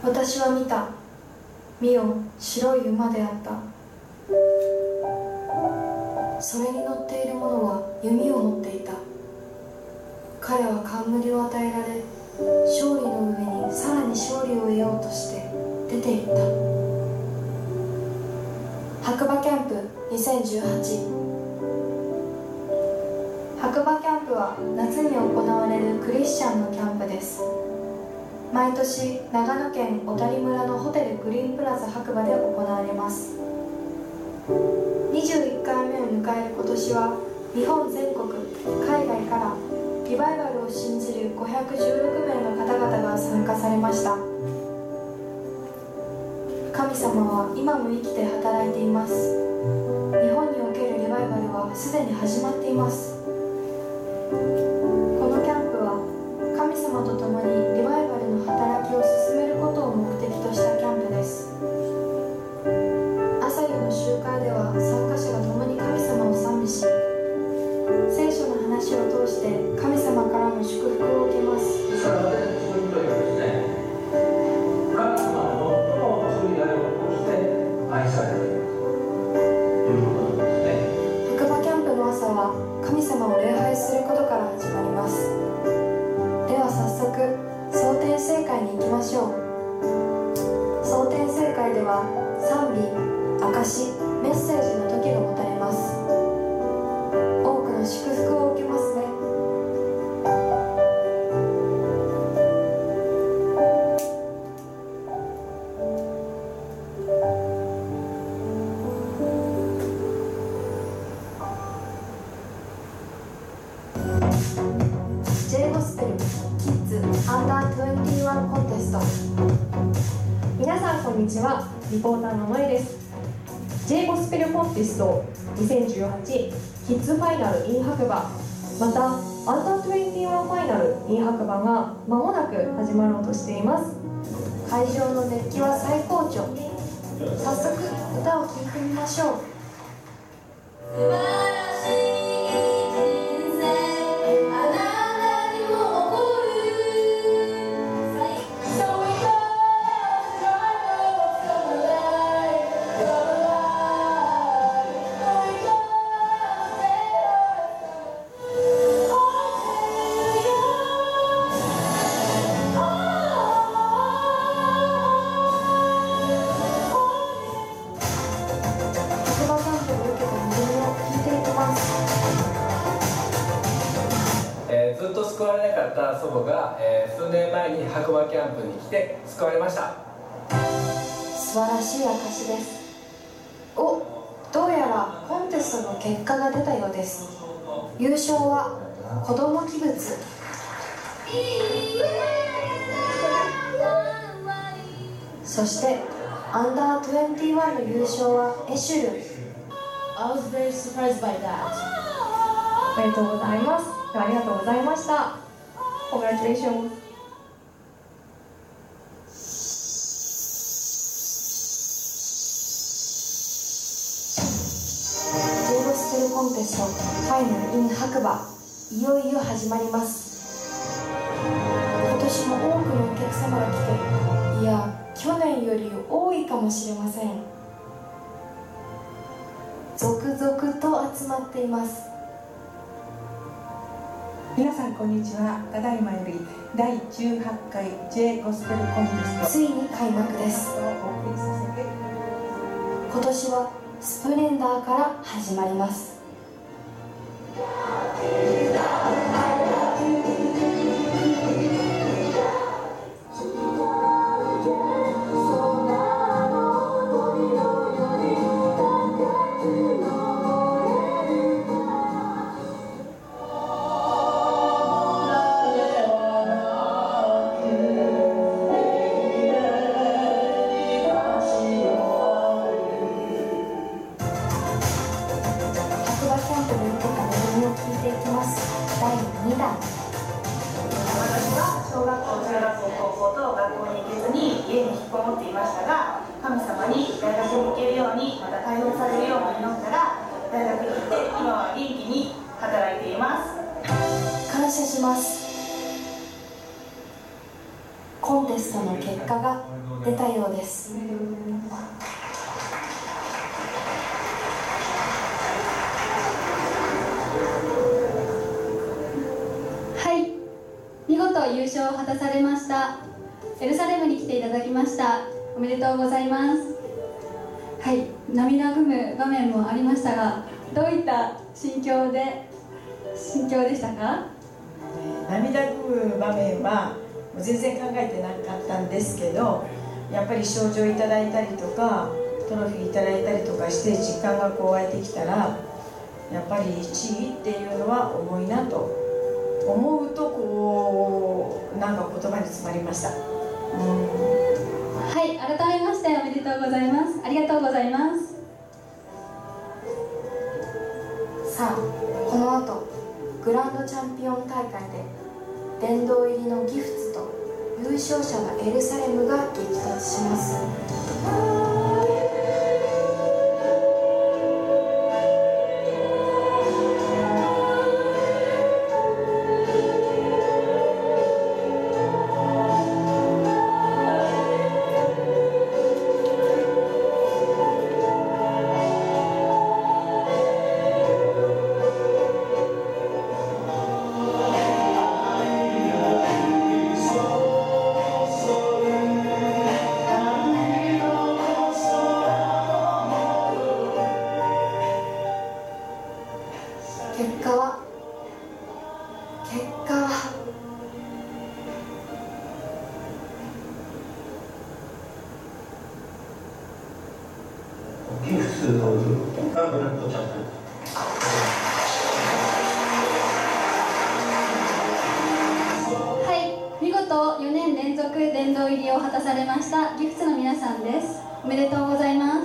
私は見た。見よ、白い馬であった。それに乗っている者は弓を持っていた。彼は冠を与えられ、勝利の上にさらに勝利を得ようとして出て行った。白馬キャンプ2018。白馬キャンプは夏に行われるクリスチャンのキャンプです。毎年長野県小谷村のホテルグリーンプラザ白馬で行われます。21回目を迎える今年は、日本全国海外からリバイバルを信じる516名の方々が参加されました。神様は今も生きて働いています。日本におけるリバイバルはすでに始まっています。このキャンプは神様と共にリバイバルの働きを進めることを目的としたキャンプです。朝夕の集会では参加者が共に神様を賛美し、聖書の話を通して神様からの祝福を受けます。 ですから私たちそういう人はですね、神様の最も罪なるをして愛されるということなんですね。 白馬キャンプの朝は神様を礼拝することから始まります。では早速、蒼天聖会に行きましょう。蒼天聖会では賛美、証し、メッセージの時が持たれます。多くの祝福を受けますね。J ゴスペルキッズアンダー21コンテスト。 皆さんこんにちは、リポーターののえです。 J ゴスペルコンテスト2018キッズファイナル in 白馬、またアンダー21ファイナル in 白馬が間もなく始まろうとしています。 会場の熱気は最高潮。早速歌を聴いてみましょう。 素晴らしい人生、あなたにも起こる。So we go, struggle, come alive, come alive. So we go, 白馬キャンプで受けた恵みを聞いていきます。 ずっと救われなかった祖母が、数年前に白馬キャンプに来て救われました。 素晴らしい証です。お、どうやらコンテストの結果が出たようです。優勝は子ども器物。そしてアンダー21の優勝はエシュル。 I was very surprised by that. おめでとうございます。ありがとうございました。Congratulations。 J ゴスペルコンテストファイナル in 白馬、いよいよ始まります。今年も多くのお客様が来て、いや去年より多いかもしれません。続々と集まっています。 皆さんこんにちは。ただいまより第18回 J ゴスペルコンテストついに開幕です。 をお送りさせていただきます。 今年はスプレンダーから始まります。白馬キャンプで受けた恵みを聞いていきます。第2弾。 私は小学校、中学校、高校と学校に行けずに家に引きこもっていましたが、神様に大学に行けるように、また解放されるように祈ったら、大学に行って今は元気に働いています。 感謝します。 コンテストの結果が出たようです。 はい、見事優勝を果たされましたエルサレムに来ていただきました。おめでとうございます。はい、涙ぐむ場面もありましたが、どういった心境でしたか？ 涙ぐむ場面は全然考えてなかったんですけど、やっぱり賞状いただいたりとかトロフィーいただいたりとかして実感が湧いてきたら、やっぱり1位っていうのは重いなと思うと、なんか言葉に詰まりました。 はい、改めましておめでとうございます。ありがとうございます。 さあ、この後グランドチャンピオン大会で殿堂入りのギフツと優勝者のエルサレムが激突します。結果はギフツのグランドチャンピオン。 はい、見事4年連続殿堂入りを果たされましたギフツの皆さんです。おめでとうございます。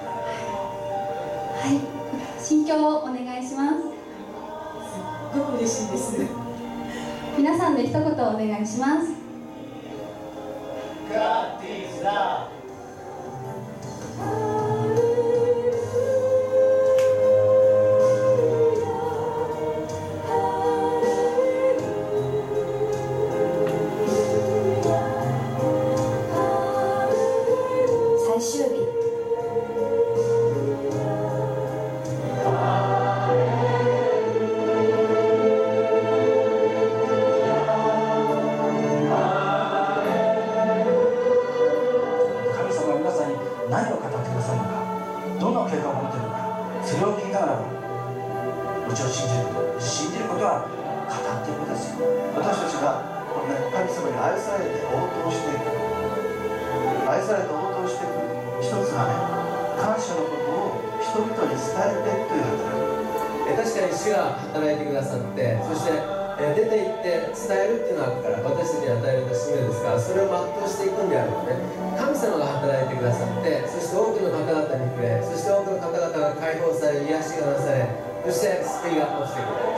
はい、心境をお願いします。 すっごく嬉しいです。 皆さんで一言お願いします。 最終日、 何を語ってくださるのか、どんな計画を持っているのか、それを聞きながらもうちを信じることは語っていくことですよ。 私たちがこの、神様に愛されて応答していく、愛されて応答していく一つがね、感謝のことを人々に伝えていくという働き。 確かに主が働いてくださって、そして出て行って伝えるっていうのがあるから、私たちに与えられた使命ですから、それを全うしていくんであるとね、神様が働いてくださって、そして多くの方々に触れ、そして多くの方々が解放され、癒しがなされ、そして救いが落ちてくるんです。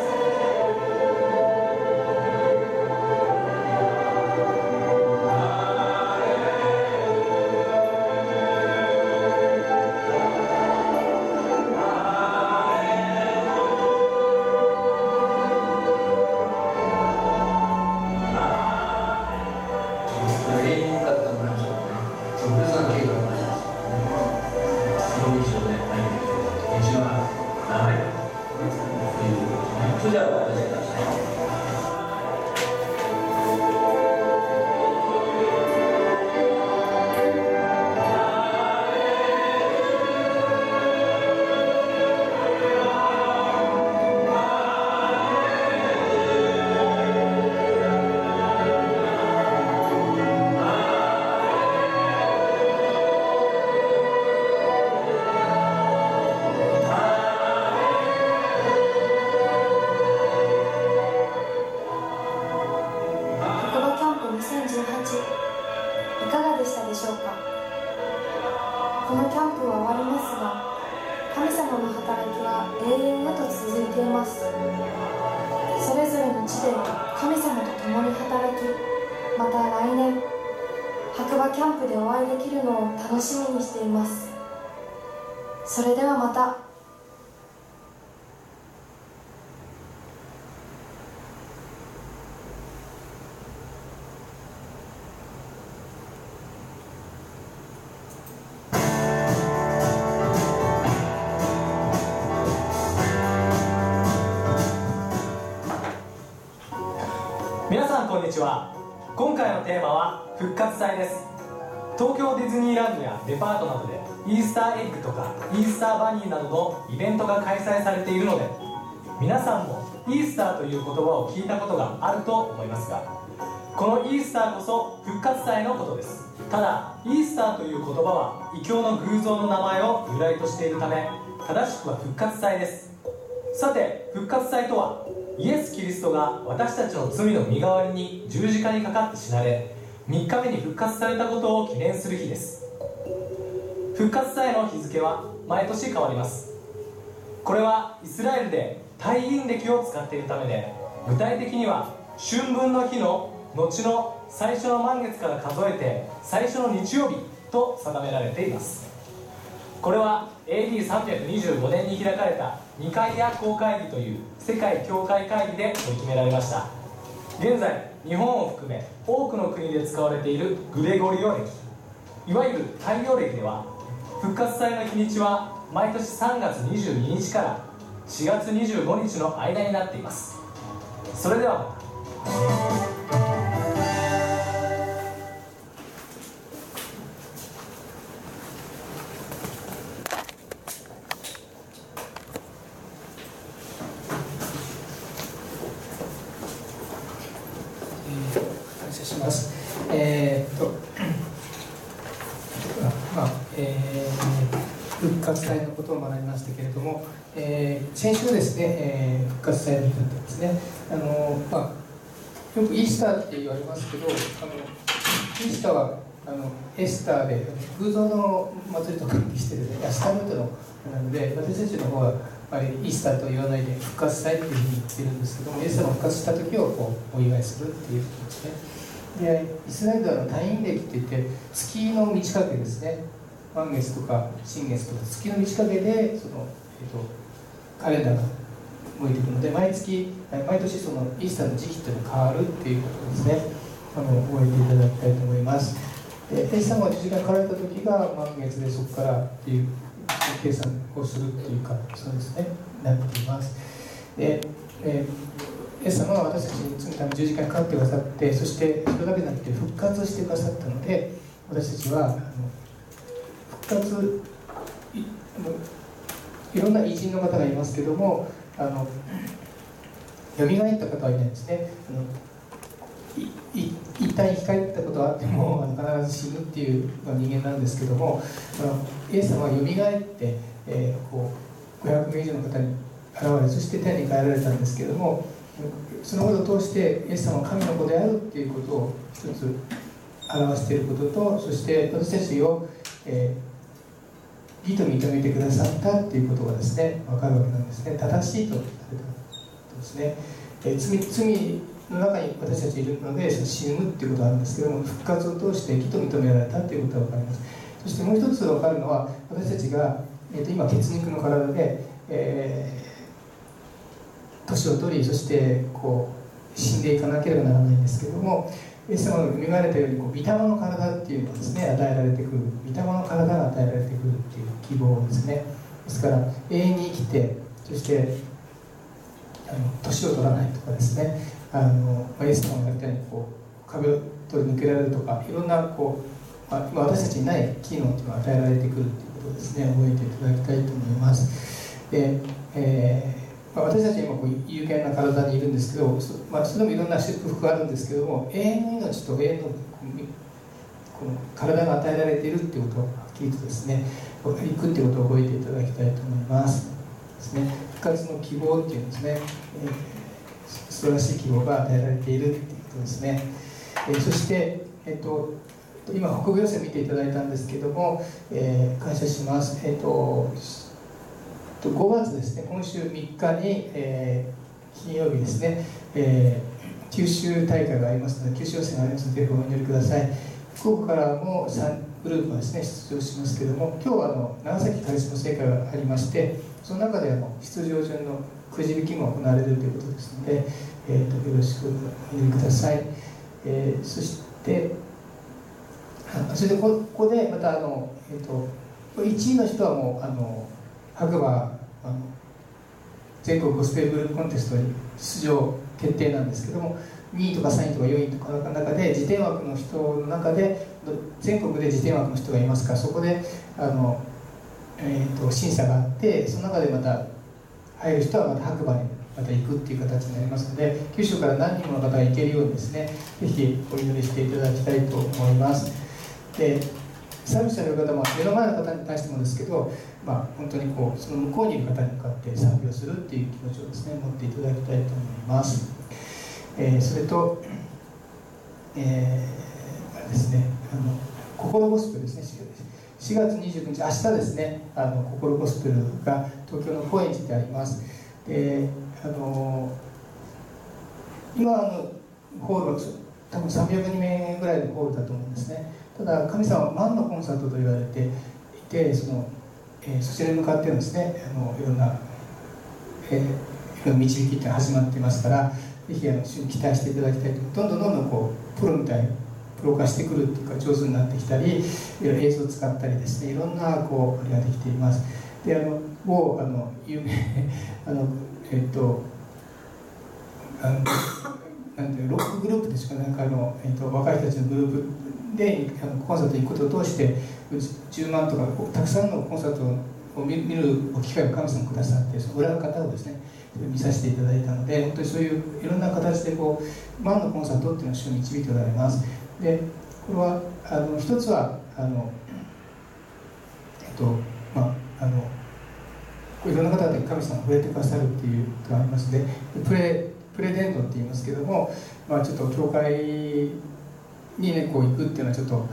いかがでしたでしょうか。このキャンプは終わりますが、神様の働きは永遠へと続いています。それぞれの地で神様と共に働き、また来年白馬キャンプでお会いできるのを楽しみにしています。それではまた。 さんこんにちは。今回のテーマは復活祭です。東京ディズニーランドやデパートなどでイースターエッグとかイースターバニーなどのイベントが開催されているので、皆さんもイースターという言葉を聞いたことがあると思いますが、このイースターこそ復活祭のことです。ただイースターという言葉は異教の偶像の名前を由来としているため、正しくは復活祭です。さて復活祭とは、イエス・キリストが私たちの罪の身代わりに十字架にかかって死なれ、3日目に復活されたことを記念する日です。復活祭の日付は毎年変わります。これはイスラエルで太陰暦を使っているためで、具体的には春分の日の後の最初の満月から数えて最初の日曜日と定められています。これは AD325 年に開かれたニカイア公会議という世界教会会議で取り決められました。現在日本を含め多くの国で使われているグレゴリオ暦、いわゆる太陽暦では、復活祭の日にちは毎年3月22日から4月25日の間になっています。それではまた。 感謝します。復活祭のことを学びましたけれども、先週ですね、復活祭の日だったんですね。よくイースターって言われますけど、イースターはエスターで偶像の祭りと関係してるアスタルートのなので、私たちの方はイースターと言わないで復活祭っていうふうに言ってるんですけども、イエス様が復活した時をお祝いするっていうことですね。でイスラエルでは太陰暦って言って月の満ち欠けですね、満月とか新月とか月の満ち欠けでカレンダーが動いていくので、毎年そのイースターの時期っていうのが変わるっていうことですね。覚えていただきたいと思います。イエス様が十字架にかかられた時が満月で、そこからっていう計算をするっていうか、そうですね、なっています。でイエス様が私たちに罪のため十字架にかかってくださって、そしてそれだけじゃなくて復活してくださったので、私たちは復活 いろんな偉人の方がいますけども、よみがえった方はいないんですね。一旦生き返ったことはあっても必ず死ぬっていう人間なんですけども、イエス様はよみがえって、500名以上の方に現れ、そして天に帰られたんですけども、そのことを通してイエス様は神の子であるっていうことを一つ表していることと、そして私たちを、義と認めてくださったっていうことがですね、分かるわけなんですね。正しいとされたことですね。罪の中に私たちいるので死ぬっていうことがあるんですけども、復活を通して義と認められたということが分かります。そしてもう一つ分かるのは、私たちが、今血肉の体で、年を取り、そして死んでいかなければならないんですけども、イエス様が蘇られたように御霊の体っていうのがですね、与えられてくる、御霊の体が与えられてくるっていう希望ですね。ですから永遠に生きて、そして年を取らないとかですね、イエス様が言ったように壁を取り抜けられるとか、いろんな私たちにない機能というのが与えられてくるということをですね、覚えていただきたいと思います。で私たちは今有限な体にいるんですけど、それもいろんな祝福があるんですけども、永遠の命と永遠のこの体が与えられているっていうことをはっきりとですね、いくっていうことを覚えていただきたいと思いますですね。復活の希望っていうんですね、素晴らしい希望が与えられているっていうことですね。そして、今北部予選見ていただいたんですけども、感謝します。5月ですね、今週3日に、金曜日ですね、九州大会がありますので、九州予選がありますので、ぜひお祈りください。福岡からも3グループがですね、出場しますけれども、今日は長崎カリスマ聖会がありまして、その中で出場順のくじ引きも行われるということですので、よろしくお祈りください。そしてここでまた1位の人はもう白馬全国ゴスペルグループコンテストに出場決定なんですけども、 2位とか3位とか4位とかの中で次点枠の人の中で全国で次点枠の人がいますから、そこで審査があって、その中でまた入る人はまた白馬にまた行くっていう形になりますので、九州から何人もの方が行けるようにですね、ぜひお祈りしていただきたいと思います。で、サービスされる方も目の前の方に対してもですけど、本当にその向こうにいる方に向かって賛美をするっていう気持ちをですね、持っていただきたいと思います。それと、あれですね、心ゴスペルですね、4月29日、明日ですね、心ゴスペルが東京の高円寺であります。で、今ホールは多分300人目ぐらいのホールだと思うんですね。ただ神様は万のコンサートと言われていて、そちらに向かってのですね、いろんな、導きって始まっていますから、ぜひ主に期待していただきたいと。どんどんプロみたいにプロ化してくるっていうか、上手になってきたり、映像を使ったりですね、いろんなあれができています。で、某有名なんてロックグループですか、なんか若い人たちのグループでコンサートに行くことを通して10万とかたくさんのコンサートを見る機会を神様くださって、その裏方をですね見させていただいたので、本当にそういういろんな形で万のコンサートっていうのを主に導いておられます。で、これは一つはいろんな方々に神様が触れてくださるっていうことがありますので、プレデンドって言いますけども、ちょっと教会にね行くっていうのはちょっと、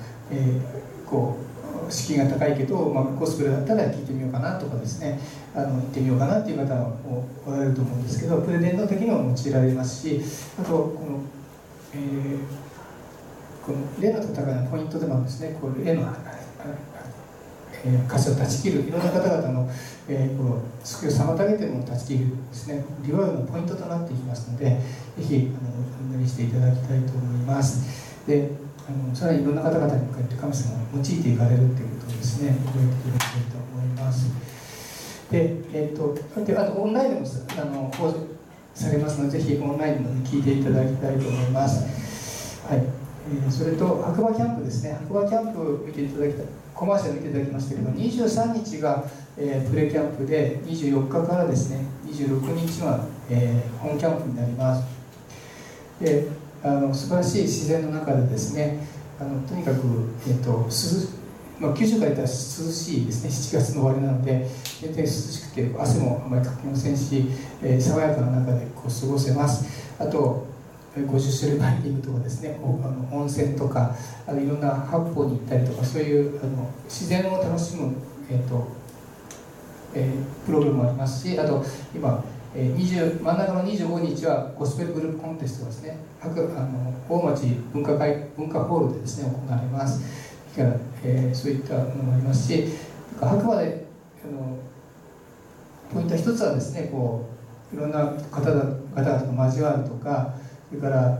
敷居が高いけど、ゴスペルだったら聞いてみようかなとかですね、行ってみようかなっていう方もおられると思うんですけど、プレデンド的にも用いられますし、あとこの霊の戦いのポイントでもあるんですね。霊の箇所を断ち切る、いろんな方々の救いを妨げているものを断ち切るですね、リバイバルのポイントとなっていきますので、ぜひお祈りしていただきたいと思います。で、さらにいろんな方々に向かって神様を用いていかれるということをですね、覚えていただきたいと思います。で、あとオンラインでも放送されますので、ぜひオンラインでも聞いていただきたいと思います。はい。それと白馬キャンプですね、白馬キャンプ見ていただきたい、コマーシャル見ていただきましたけど、23日が、プレキャンプで、24日からですね、26日は、本キャンプになります。で、素晴らしい自然の中でですね、とにかく、九州から言ったら涼しいですね、7月の終わりなので、全然涼しくて、汗もあまりかきませんし、爽やかな中で過ごせます。あと、50種類バイキングとかですね、温泉とか、いろんな八方に行ったりとか、そういう自然を楽しむ、プログラムもありますし、あと今真ん中の25日はゴスペルグループコンテストですね、大町文化ホールでですね行われます。だから、そういったものもありますし、白馬でポイント一つはですね、いろんな方々と交わるとか、それから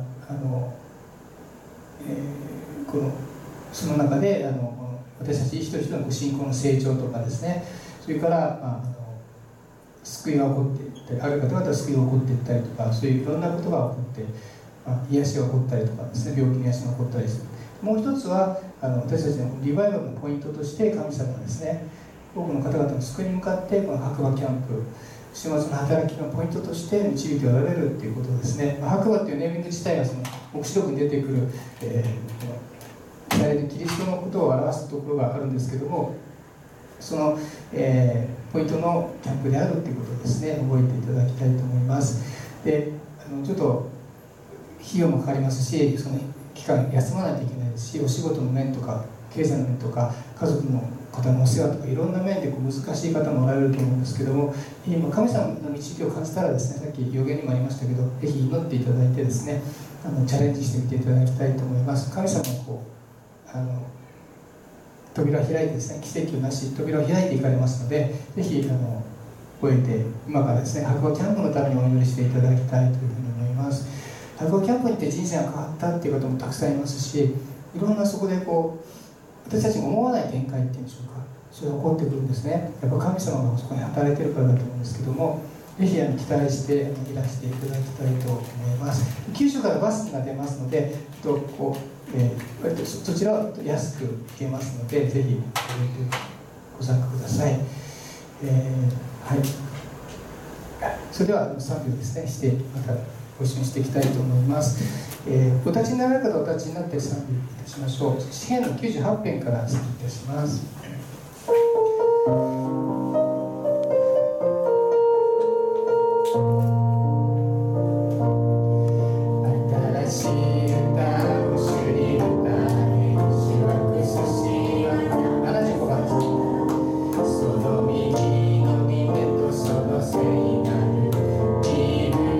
その中で私たち一人一人の信仰の成長とかですね、それから救いが起こっていったり、ある方々は救いが起こっていったりとか、そういういろんなことが起こって、癒しが起こったりとかですね、病気の癒しが起こったりする。もう一つは私たちのリバイバルのポイントとして神様はですね、多くの方々の救いに向かってこの白馬キャンプ、週末の働きのポイントとして導いておられるということですね。白馬というネーミング自体はその黙示録に出てくる、キリストのことを表すところがあるんですけども、その、ポイントのキャンプであるということをですね、覚えていただきたいと思います。で、ちょっと費用もかかりますし、その期間休まないといけないですし、お仕事の面とか経済の面とか家族の方のお世話とかいろんな面で難しい方もおられると思うんですけども、今神様の導きを感じたらですね、さっき予言にもありましたけど、ぜひ祈っていただいてですね、チャレンジしてみていただきたいと思います。神様が扉を開いてですね、奇跡をなし扉を開いていかれますので、ぜひ覚えて今からですね、白馬キャンプのためにお祈りしていただきたいというふうに思います。白馬キャンプに行って人生が変わったっていう方もたくさんいますし、いろんなそこで私たちも思わない展開っていうんでしょうか、それが起こってくるんですね。やっぱ神様がそこに働いているからだと思うんですけども、 ぜひ期待していらしていただきたいと思います。九州からバスが出ますので、割とそちらは安く行けますので、ぜひご参加ください。はい、それでは賛美をですねしてまたご一緒にしていきたいと思います。お立ちになられる方はお立ちになって賛美いたしましょう。詩編の98編から賛美いたします。